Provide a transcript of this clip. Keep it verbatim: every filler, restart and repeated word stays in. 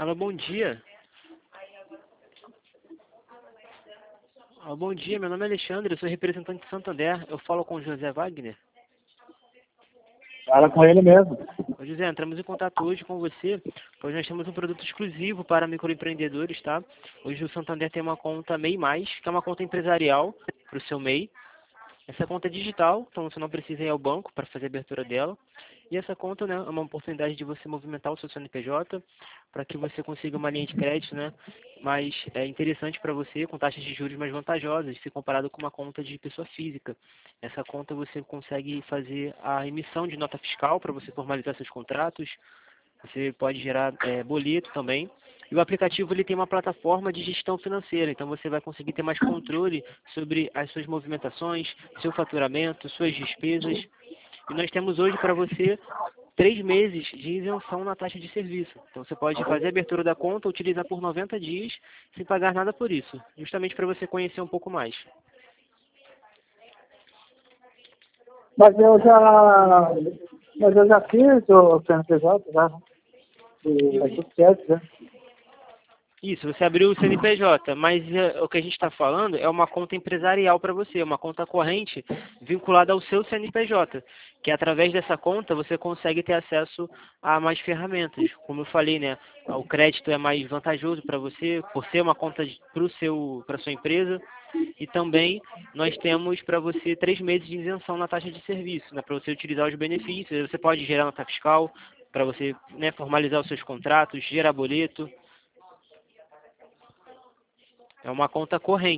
Alô, bom dia. Alô, bom dia, meu nome é Alexandre, eu sou representante de Santander. Eu falo com o José Wagner. Fala com ele mesmo. Ô, José, entramos em contato hoje com você, pois nós temos um produto exclusivo para microempreendedores, tá? Hoje o Santander tem uma conta MEI Mais, que é uma conta empresarial para o seu MEI. Essa conta é digital, então você não precisa ir ao banco para fazer a abertura dela. E essa conta, né, é uma oportunidade de você movimentar o seu C N P J para que você consiga uma linha de crédito, né, mais é, interessante para você, com taxas de juros mais vantajosas, se comparado com uma conta de pessoa física. Essa conta você consegue fazer a emissão de nota fiscal para você formalizar seus contratos, você pode gerar é, boleto também. E o aplicativo ele tem uma plataforma de gestão financeira, então você vai conseguir ter mais controle sobre as suas movimentações, seu faturamento, suas despesas. E nós temos hoje para você três meses de isenção na taxa de serviço. Então você pode fazer a abertura da conta, utilizar por noventa dias, sem pagar nada por isso, justamente para você conhecer um pouco mais. Mas eu já, mas eu já fiz o C N P J, já. E é tudo certo, né? Isso, você abriu o C N P J, mas é, o que a gente está falando é uma conta empresarial para você, uma conta corrente vinculada ao seu C N P J, que através dessa conta você consegue ter acesso a mais ferramentas. Como eu falei, né, o crédito é mais vantajoso para você, por ser uma conta para o seu, para sua empresa, e também nós temos para você três meses de isenção na taxa de serviço, né, para você utilizar os benefícios. Você pode gerar nota fiscal para você, né, formalizar os seus contratos, gerar boleto. É uma conta corrente.